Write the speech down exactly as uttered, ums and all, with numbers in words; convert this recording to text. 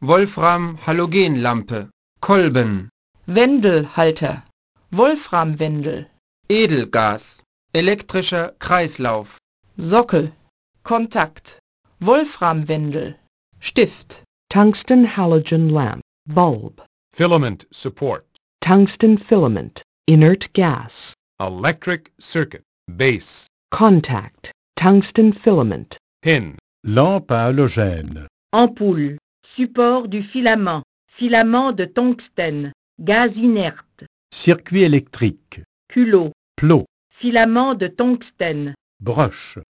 Wolfram-Halogenlampe, Kolben. Wendelhalter, Wolframwendel. Edelgas, elektrischer Kreislauf. Sockel, Kontakt, Wolframwendel. Stift. Tungsten halogen lamp, bulb. Filament support. Tungsten filament, inert gas. Electric circuit, base. Contact, tungsten filament. Pin. Lampe à halogène. Ampoule, support du filament, filament de tungstène, gaz inerte. Circuit électrique. Culot, Plot. filament de tungstène. Broche.